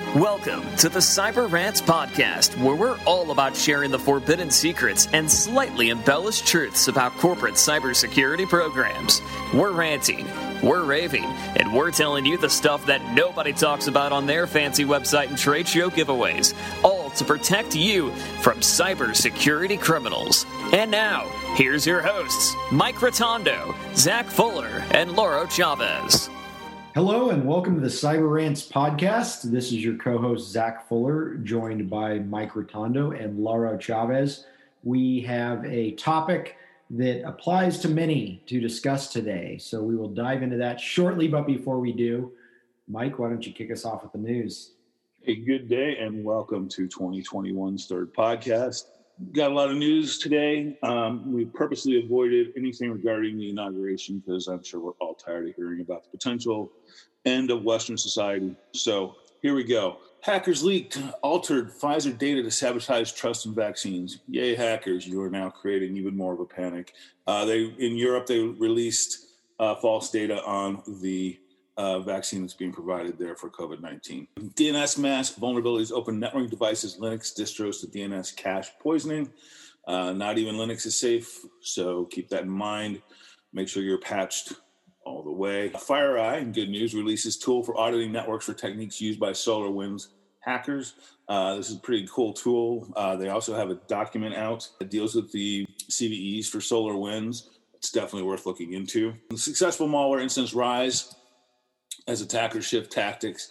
Welcome to the Cyber Rants Podcast, where we're all about sharing the forbidden secrets and slightly embellished truths about corporate cybersecurity programs. We're ranting, we're raving, and we're telling you the stuff that nobody talks about on their fancy website and trade show giveaways, all to protect you from cybersecurity criminals. And now, here's your hosts, Mike Rotondo, Zach Fuller, and Lauro Chavez. Hello and welcome to the Cyber Rants Podcast. This is your co-host, Zach Fuller, joined by Mike Rotondo and Lauro Chavez. We have a topic that applies to many to discuss today, so we will dive into that shortly. But before we do, Mike, why don't you kick us off with the news? A good day and welcome to 2021's third podcast. Got a lot of news today. We purposely avoided anything regarding the inauguration because I'm sure we're all tired of hearing about the potential end of Western society. So here we go. Hackers leaked altered Pfizer data to sabotage trust in vaccines. Yay, hackers. You are now creating even more of a panic. In Europe, they released false data on the vaccine that's being provided there for COVID-19. DNS mask vulnerabilities open network devices, Linux distros to DNS cache poisoning. Not even Linux is safe, so keep that in mind. Make sure you're patched all the way. FireEye, in good news, releases tool for auditing networks for techniques used by SolarWinds hackers. This is a pretty cool tool. They also have a document out that deals with the CVEs for SolarWinds. It's definitely worth looking into. The successful malware instance rise as attackers shift tactics.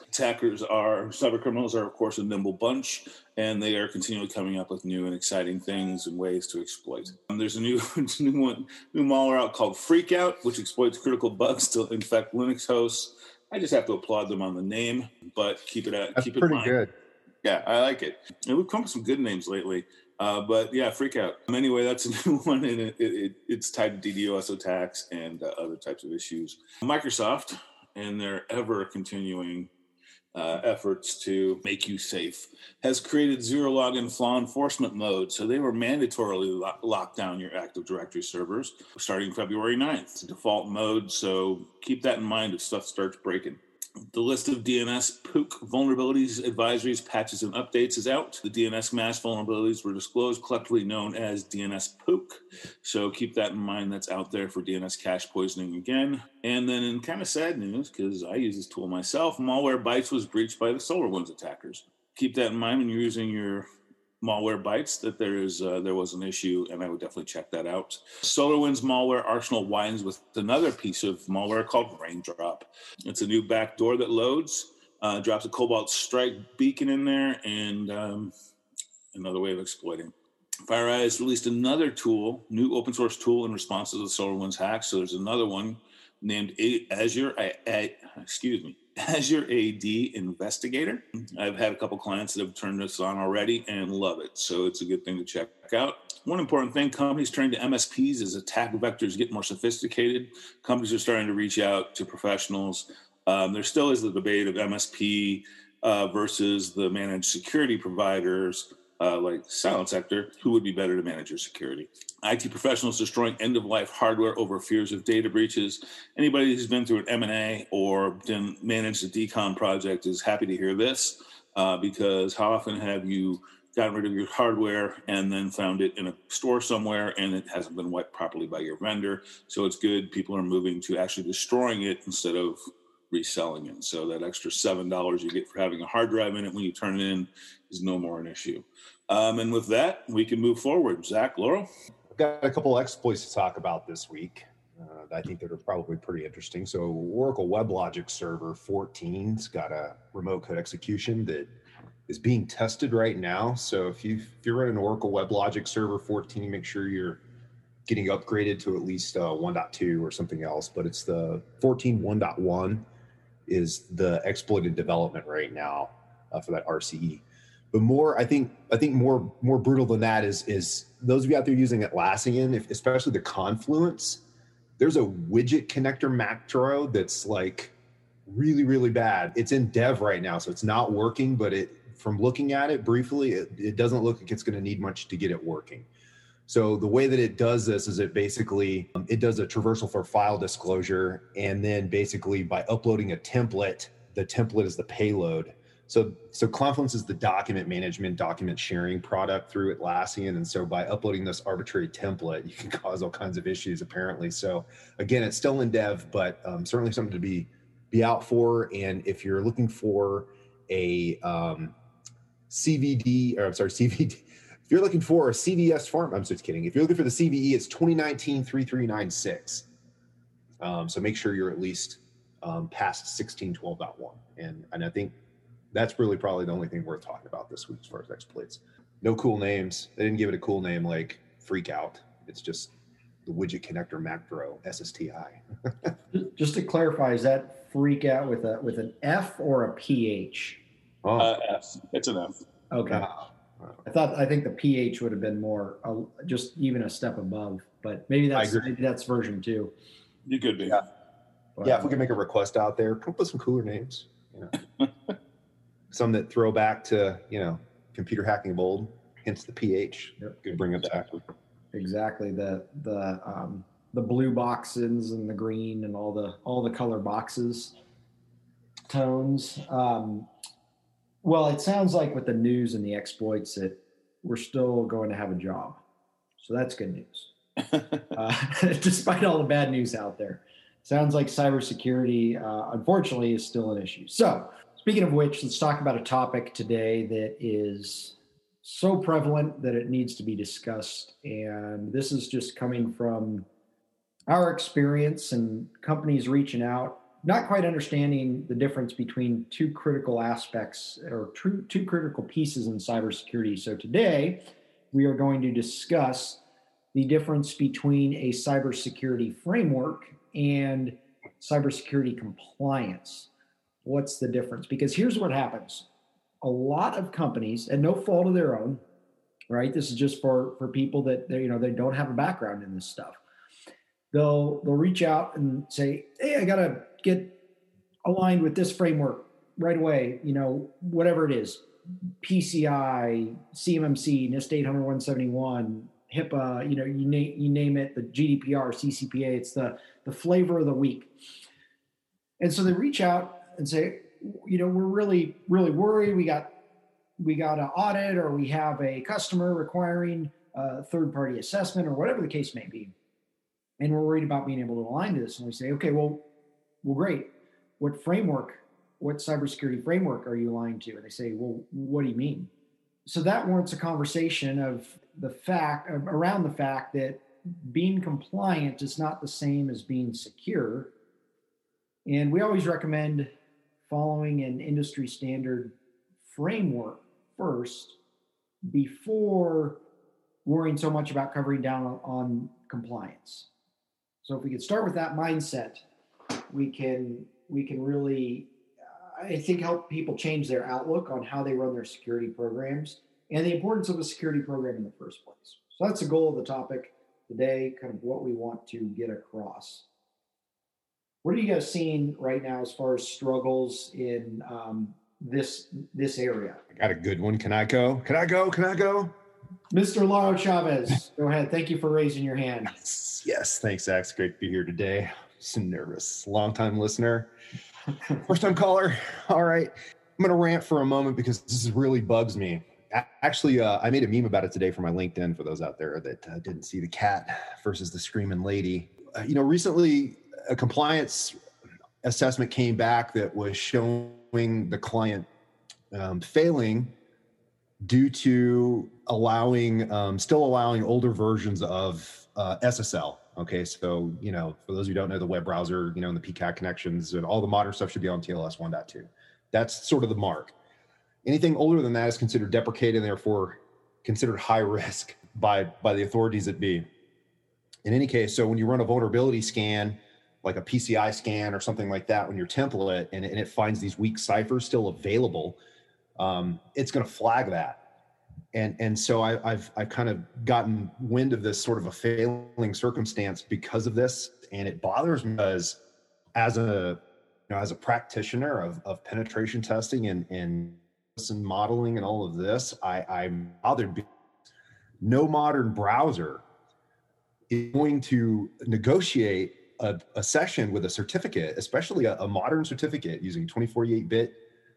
Cyber criminals are, of course, a nimble bunch, and they are continually coming up with new and exciting things and ways to exploit. There's a new malware out called Freakout, which exploits critical bugs to infect Linux hosts. I just have to applaud them on the name, but keep it in mind. That's pretty good. Yeah, I like it. And we've come up with some good names lately. But yeah, Freakout. Anyway, that's a new one, and it's tied to DDoS attacks and other types of issues. Microsoft, and their ever-continuing efforts to make you safe, has created zero-login flaw enforcement mode. So they were mandatorily lock down your Active Directory servers starting February 9th. It's a default mode, so keep that in mind if stuff starts breaking. The list of DNS POOK vulnerabilities, advisories, patches, and updates is out. The DNS mask vulnerabilities were disclosed, collectively known as DNS POOK. So keep that in mind. That's out there for DNS cache poisoning again. And then in kind of sad news, because I use this tool myself, Malwarebytes was breached by the SolarWinds attackers. Keep that in mind when you're using your Malwarebytes, that there was an issue, and I would definitely check that out. SolarWinds malware arsenal widens with another piece of malware called Raindrop. It's a new backdoor that loads, drops a Cobalt Strike beacon in there, and another way of exploiting. FireEye has released another tool, new open source tool in response to the SolarWinds hack. So there's another one named Azure AD Investigator. I've had a couple clients that have turned this on already and love it. So it's a good thing to check out. One important thing, companies turning to MSPs as attack vectors get more sophisticated. Companies are starting to reach out to professionals. There still is the debate of MSP versus the managed security providers like Silent Sector, who would be better to manage your security. IT professionals destroying end-of-life hardware over fears of data breaches. Anybody who's been through an M&A or managed a decom project is happy to hear this because how often have you gotten rid of your hardware and then found it in a store somewhere and it hasn't been wiped properly by your vendor? So it's good. People are moving to actually destroying it instead of reselling it. So that extra $7 you get for having a hard drive in it when you turn it in is no more an issue. And with that, we can move forward. Zach, Lauro? I've got a couple exploits to talk about this week. I think that are probably pretty interesting. So Oracle WebLogic Server 14's got a remote code execution that is being tested right now. So if you're running Oracle WebLogic Server 14, make sure you're getting upgraded to at least 1.2 or something else. But it's the 14.1.1 is the exploited development right now for that RCE. But I think more brutal than that is those of you out there using Atlassian, especially the Confluence, there's a widget connector macro that's like really, really bad. It's in dev right now, so it's not working, but from looking at it briefly, it doesn't look like it's going to need much to get it working. So the way that it does this is it does a traversal for file disclosure, and then basically by uploading a template, the template is the payload. So Confluence is the document management, document sharing product through Atlassian. And so by uploading this arbitrary template, you can cause all kinds of issues apparently. So again, it's still in dev, but certainly something to be out for. And if you're looking for a CVD, if you're looking for a CVS form, I'm just kidding. If you're looking for the CVE, it's 2019-3396. So make sure you're at least past 16.12.1. And I think that's really probably the only thing worth talking about this week as far as exploits. No cool names. They didn't give it a cool name like Freakout. It's just the widget connector macro SSTI. Just to clarify, is that Freakout with an F or a PH? F. It's an F. Okay. I think the PH would have been more just even a step above, but maybe that's version 2. You could be. Yeah. Yeah, if we can make a request out there, come up with some cooler names. Some that throw back to, computer hacking of old, hence the PH. Yep. Could bring it back. Exactly. The blue boxes and the green and all the color boxes, tones. Well, it sounds like with the news and the exploits that we're still going to have a job. So that's good news. Despite all the bad news out there. Sounds like cybersecurity, unfortunately, is still an issue. So speaking of which, let's talk about a topic today that is so prevalent that it needs to be discussed. And this is just coming from our experience and companies reaching out, not quite understanding the difference between two critical aspects or two critical pieces in cybersecurity. So today, we are going to discuss the difference between a cybersecurity framework and cybersecurity compliance. What's the difference? Because here's what happens. A lot of companies, and no fault of their own, right? This is just for people that they don't have a background in this stuff. They'll reach out and say, hey, I got to get aligned with this framework right away, whatever it is, PCI, CMMC, NIST 800-171, HIPAA, you name it, the GDPR, CCPA, it's the flavor of the week. And so they reach out and say, we're really, really worried. We got an audit, or we have a customer requiring a third-party assessment, or whatever the case may be. And we're worried about being able to align to this. And we say, okay, well, great. What cybersecurity framework are you aligned to? And they say, well, what do you mean? So that warrants a conversation around the fact that being compliant is not the same as being secure. And we always recommend following an industry standard framework first before worrying so much about covering down on compliance. So if we could start with that mindset, we can really, I think, help people change their outlook on how they run their security programs and the importance of a security program in the first place. So that's the goal of the topic today, kind of what we want to get across. What are you guys seeing right now as far as struggles in this area? I got a good one. Can I go? Mr. Lauro Chavez, go ahead. Thank you for raising your hand. Yes. Thanks, Zach. It's great to be here today. So nervous. Long-time listener. First-time caller. All right. I'm going to rant for a moment because this really bugs me. Actually, I made a meme about it today for my LinkedIn for those out there that didn't see the cat versus the screaming lady. Recently, a compliance assessment came back that was showing the client failing due to still allowing older versions of SSL. Okay, so for those who don't know, the web browser, and the PCAP connections and all the modern stuff should be on TLS 1.2. That's sort of the mark. Anything older than that is considered deprecated and therefore considered high risk by the authorities that be. In any case, so when you run a vulnerability scan, like a PCI scan or something like that, when your template and it finds these weak ciphers still available, it's going to flag that. And so I've kind of gotten wind of this sort of a failing circumstance because of this, and it bothers me because as a practitioner of penetration testing and modeling and all of this, I'm bothered because no modern browser is going to negotiate a session with a certificate, especially a modern certificate using 2048-bit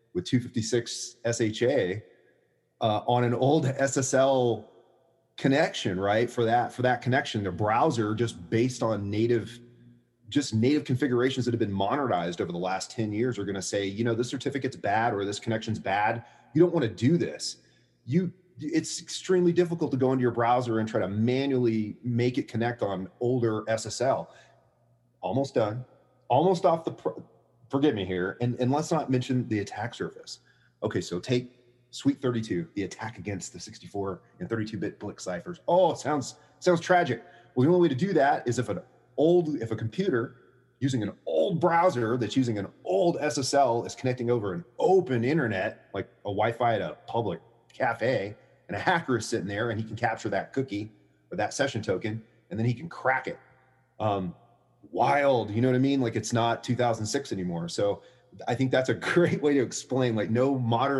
with 256 SHA on an old SSL connection, right? For that connection, the browser, just based on native configurations that have been modernized over the last 10 years, are going to say, this certificate's bad or this connection's bad. You don't want to do this. It's extremely difficult to go into your browser and try to manually make it connect on older SSL. Almost done. Almost off forgive me here. And let's not mention the attack surface. Okay, so take Suite 32, the attack against the 64 and 32-bit BLIC ciphers. Oh, it sounds tragic. Well, the only way to do that is if a computer using an old browser that's using an old SSL is connecting over an open internet, like a Wi-Fi at a public cafe, and a hacker is sitting there and he can capture that cookie or that session token, and then he can crack it. Wild, you know what I mean? Like, it's not 2006 anymore. So I think that's a great way to explain, like, no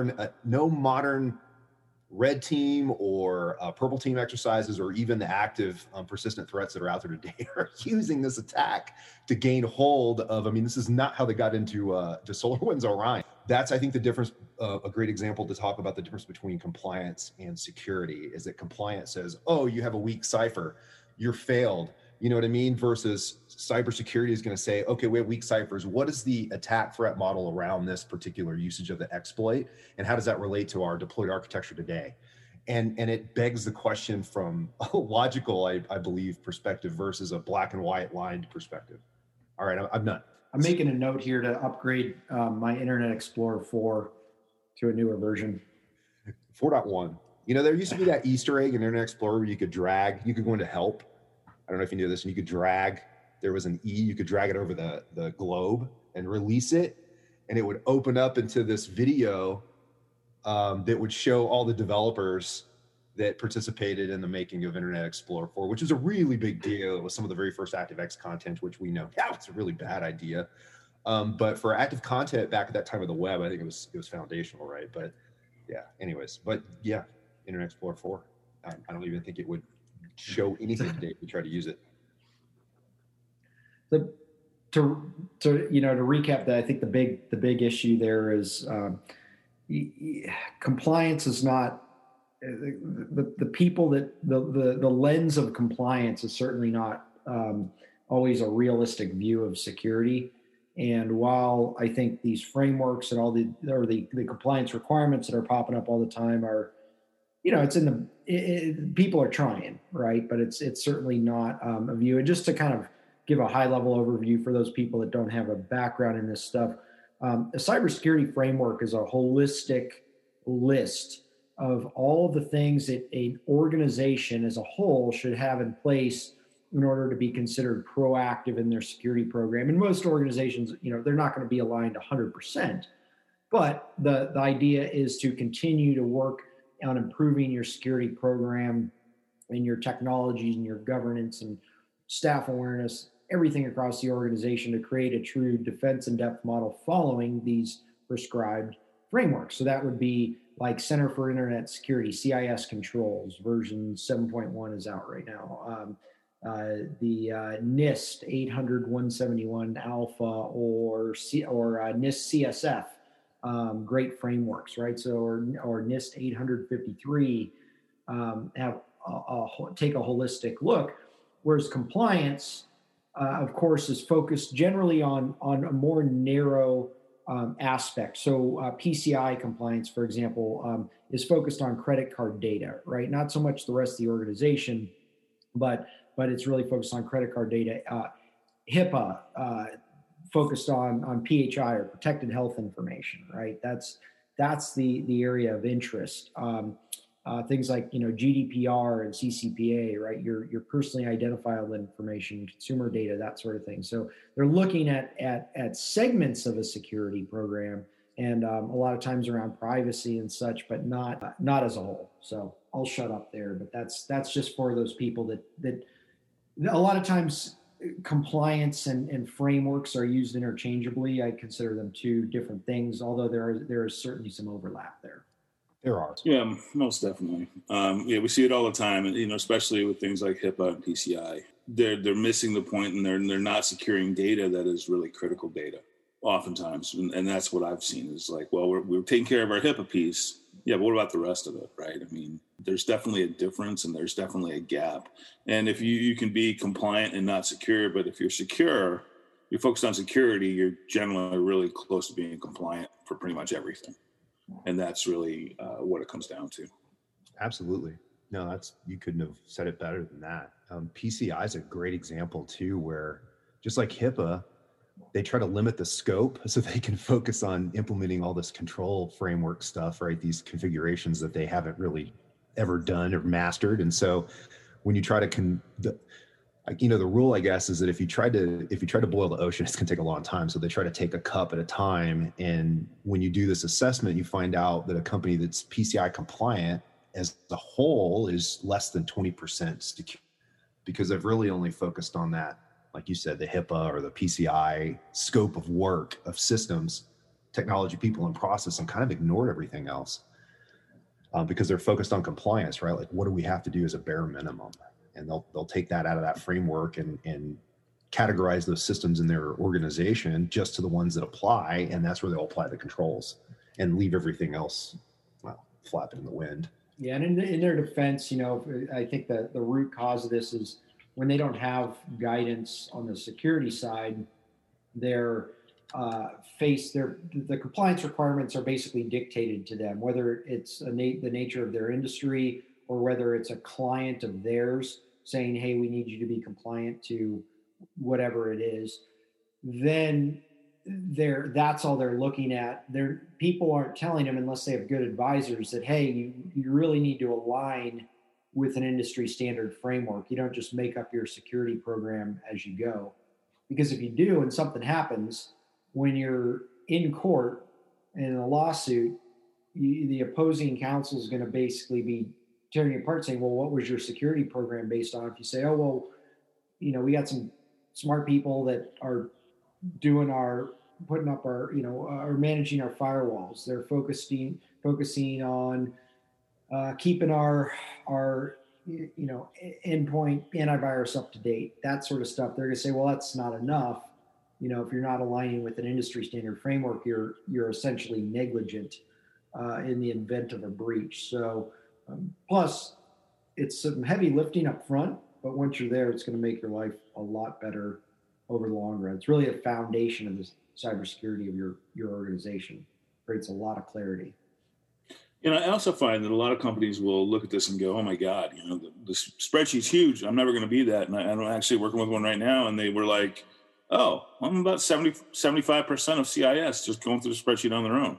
modern red team or purple team exercises, or even the active persistent threats that are out there today, are using this attack to gain hold of. This is not how they got into SolarWinds Orion. That's, I think, the difference. A great example to talk about the difference between compliance and security is that compliance says, oh, you have a weak cipher, you're failed. You know what I mean? Versus cybersecurity is going to say, okay, we have weak ciphers. What is the attack threat model around this particular usage of the exploit? And how does that relate to our deployed architecture today? And it begs the question from a logical, I believe, perspective versus a black and white lined perspective. All right, I'm done. I'm making a note here to upgrade my Internet Explorer 4 to a newer version. 4.1. There used to be that Easter egg in Internet Explorer where you could go into help. I don't know if you knew this, and you could drag, there was an E, you could drag it over the globe and release it, and it would open up into this video that would show all the developers that participated in the making of Internet Explorer 4, which is a really big deal. It was some of the very first ActiveX content, which we know, it's a really bad idea. But for active content back at that time of the web, I think it was foundational, right? But yeah, anyways, Internet Explorer 4, I don't even think it would show anything today if we try to use it. To recap that, I think the big issue there is compliance is not the people that the lens of compliance is certainly not always a realistic view of security. And while I think these frameworks and all the compliance requirements that are popping up all the time are, people are trying, right? But it's certainly not a view. And just to kind of give a high level overview for those people that don't have a background in this stuff, a cybersecurity framework is a holistic list of all of the things that an organization as a whole should have in place in order to be considered proactive in their security program. And most organizations, they're not going to be aligned 100%, but the idea is to continue to work on improving your security program and your technologies and your governance and staff awareness, everything across the organization, to create a true defense in depth model following these prescribed frameworks. So that would be like Center for Internet Security, CIS controls, version 7.1 is out right now. The NIST 800-171 alpha or NIST CSF, great frameworks, right? So, or NIST 853 take a holistic look, whereas compliance, of course, is focused generally on a more narrow aspect. So PCI compliance, for example, is focused on credit card data, right? Not so much the rest of the organization, but it's really focused on credit card data. HIPAA focused on PHI, or protected health information, right? That's the area of interest. Things like GDPR and CCPA, right? Your personally identifiable information, consumer data, that sort of thing. So they're looking at segments of a security program, and a lot of times around privacy and such, but not as a whole. So I'll shut up there. But that's just for those people that a lot of times compliance and frameworks are used interchangeably. I consider them two different things, although there is certainly some overlap there. There are. Yeah, most definitely. We see it all the time, and especially with things like HIPAA and PCI. They're missing the point, and they're not securing data that is really critical data. oftentimes. And that's what I've seen is like, well, we're taking care of our HIPAA piece. Yeah, but what about the rest of it, right? I mean, there's definitely a difference and there's definitely a gap. And if you can be compliant and not secure, but if you're secure, you're focused on security, you're generally really close to being compliant for pretty much everything. And that's really what it comes down to. Absolutely. No, you couldn't have said it better than that. PCI is a great example too, where just like HIPAA, they try to limit the scope so they can focus on implementing all this control framework stuff, right? These configurations that they haven't really ever done or mastered. And so when you try to, the rule, I guess, is that if you try to boil the ocean, it's going to take a long time. So they try to take a cup at a time. And when you do this assessment, you find out that a company that's PCI compliant as a whole is less than 20% secure, because they've really only focused on that, like you said, the HIPAA or the PCI scope of work of systems, technology, people, and process, and kind of ignored everything else because they're focused on compliance, right? Like, what do we have to do as a bare minimum? And they'll take that out of that framework and categorize those systems in their organization just to the ones that apply, and that's where they'll apply the controls and leave everything else, well, flapping in the wind. Yeah, and in their defense, I think that the root cause of this is when they don't have guidance on the security side, the compliance requirements are basically dictated to them, whether it's the nature of their industry or whether it's a client of theirs saying, hey, we need you to be compliant to whatever it is. Then that's all they're looking at. People aren't telling them, unless they have good advisors, that, hey, you really need to align with an industry standard framework. You don't just make up your security program as you go. Because if you do and something happens, when you're in court in a lawsuit, the opposing counsel is going to basically be tearing you apart saying, well, what was your security program based on? If you say, oh, well, we got some smart people that are putting up our, are managing our firewalls. They're focusing on keeping our endpoint antivirus up to date, that sort of stuff. They're going to say, well, that's not enough. If you're not aligning with an industry standard framework, you're essentially negligent in the event of a breach. So plus it's some heavy lifting up front, but once you're there, it's going to make your life a lot better over the long run. It's really a foundation of the cybersecurity of your organization. Creates a lot of clarity. And I also find that a lot of companies will look at this and go, oh my God, the spreadsheet's huge. I'm never going to be that. And I'm actually working with one right now. And they were like, oh, I'm about 75% of CIS just going through the spreadsheet on their own.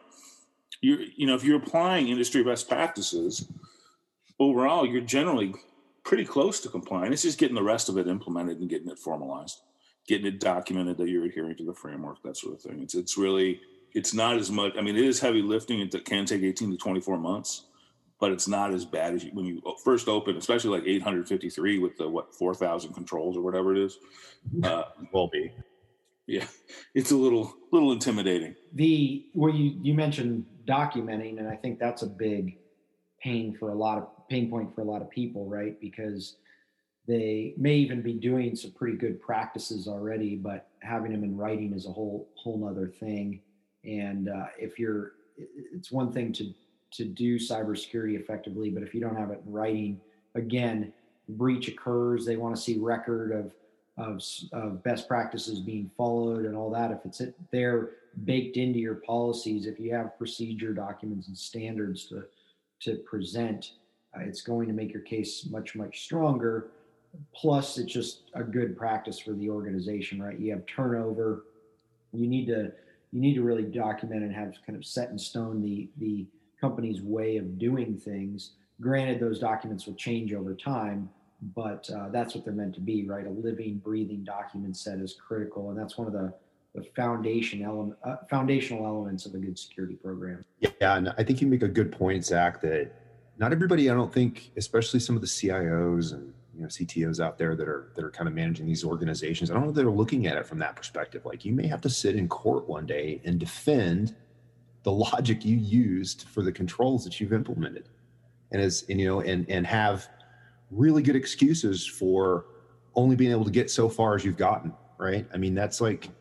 If you're applying industry best practices, overall, you're generally pretty close to compliant. It's just getting the rest of it implemented and getting it formalized, getting it documented that you're adhering to the framework, that sort of thing. It's not as much. I mean, it is heavy lifting. It can take 18 to 24 months, but it's not as bad as when you first open, especially like 853 with the 4,000 controls or whatever it is. Will be. Yeah, it's a little intimidating. You mentioned documenting, and I think that's a big pain point for a lot of people, right? Because they may even be doing some pretty good practices already, but having them in writing is a whole nother thing. And it's one thing to do cybersecurity effectively, but if you don't have it in writing, again, breach occurs. They want to see record of best practices being followed and all that. If it's there baked into your policies, if you have procedure documents and standards to present, it's going to make your case much, much stronger. Plus, it's just a good practice for the organization, right? You have turnover. You need to really document and have kind of set in stone the company's way of doing things. Granted, those documents will change over time, but that's what they're meant to be, right? A living, breathing document set is critical, and that's one of the foundational elements of a good security program. Yeah, and I think you make a good point, Zach, that not everybody, I don't think, especially some of the CIOs and CTOs out there that are kind of managing these organizations, I don't know if they're looking at it from that perspective. Like, you may have to sit in court one day and defend the logic you used for the controls that you've implemented, and have really good excuses for only being able to get so far as you've gotten, right? I mean, that's like,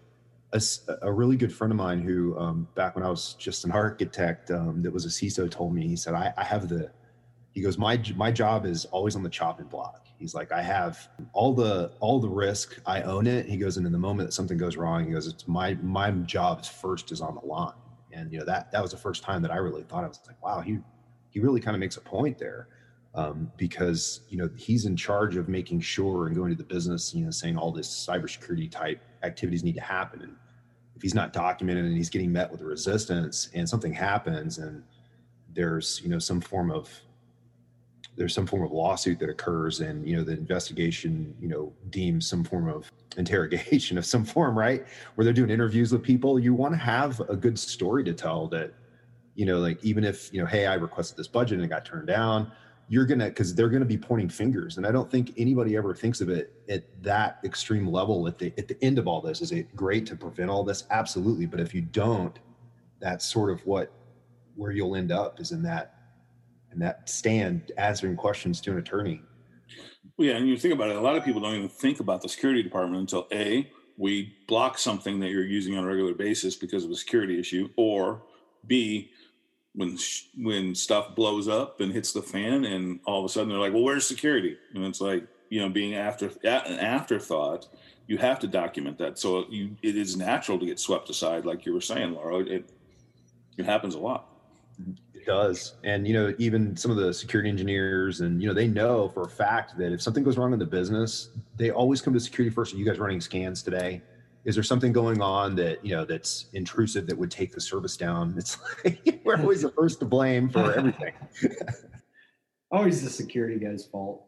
a really good friend of mine who, back when I was just an architect, that was a CISO, told me, he said, he goes, my job is always on the chopping block. He's like, I have all the risk. I own it. He goes, and in the moment that something goes wrong, he goes, it's my job is on the line. And, that was the first time that I really thought, I was like, wow, he really kind of makes a point there. Because, he's in charge of making sure and going to the business, saying all this cybersecurity type activities need to happen. And if he's not documented and he's getting met with resistance and something happens and there's, some form of lawsuit that occurs and, the investigation, deems some form of interrogation of some form, right? Where they're doing interviews with people, you want to have a good story to tell that, like, even if, hey, I requested this budget and it got turned down, because they're going to be pointing fingers. And I don't think anybody ever thinks of it at that extreme level. At the end of all this, is it great to prevent all this? Absolutely. But if you don't, that's sort of where you'll end up, is in that stand answering questions to an attorney. Well, yeah, and you think about it, a lot of people don't even think about the security department until A, we block something that you're using on a regular basis because of a security issue, or B, when stuff blows up and hits the fan and all of a sudden they're like, well, where's security? And it's like, being an afterthought, you have to document that. So it is natural to get swept aside, like you were saying, Laura. It happens a lot. It does. And, even some of the security engineers and, they know for a fact that if something goes wrong in the business, they always come to security first. Are you guys running scans today? Is there something going on that, that's intrusive that would take the service down? It's like, we're always the first to blame for everything. Always the security guy's fault.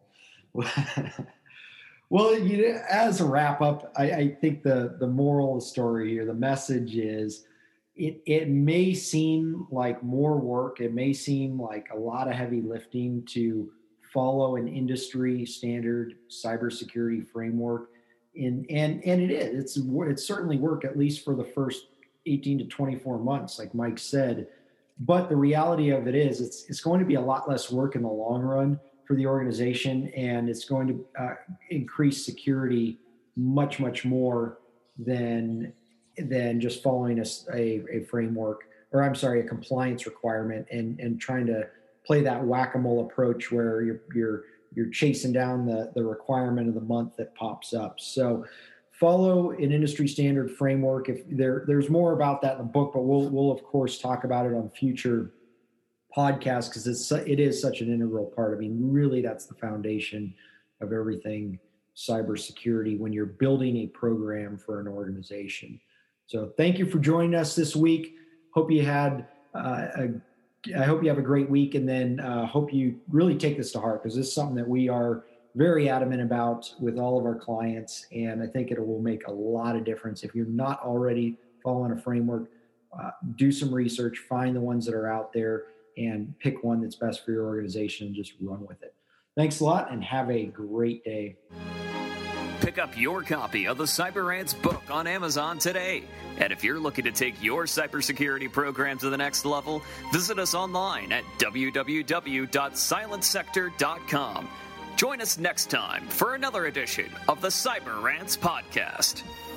Well, as a wrap up, I think the moral of the story here, the message is, it may seem like more work. It may seem like a lot of heavy lifting to follow an industry standard cybersecurity framework. And it is. It's certainly work, at least for the first 18 to 24 months, like Mike said. But the reality of it is, it's going to be a lot less work in the long run for the organization, and it's going to increase security much, much more than just following a framework, or a compliance requirement, and trying to play that whack-a-mole approach where you're chasing down the requirement of the month that pops up. So follow an industry standard framework. If there's more about that in the book, but we'll of course talk about it on future podcasts, because it is such an integral part. I mean, really, that's the foundation of everything cybersecurity when you're building a program for an organization. So thank you for joining us this week. Hope you had I hope you have a great week, and then hope you really take this to heart, because this is something that we are very adamant about with all of our clients, and I think it will make a lot of difference. If you're not already following a framework, do some research, find the ones that are out there, and pick one that's best for your organization and just run with it. Thanks a lot, and have a great day. Pick up your copy of the CyberRants book on Amazon today. And if you're looking to take your cybersecurity program to the next level, visit us online at www.silentsector.com. Join us next time for another edition of the CyberRants podcast.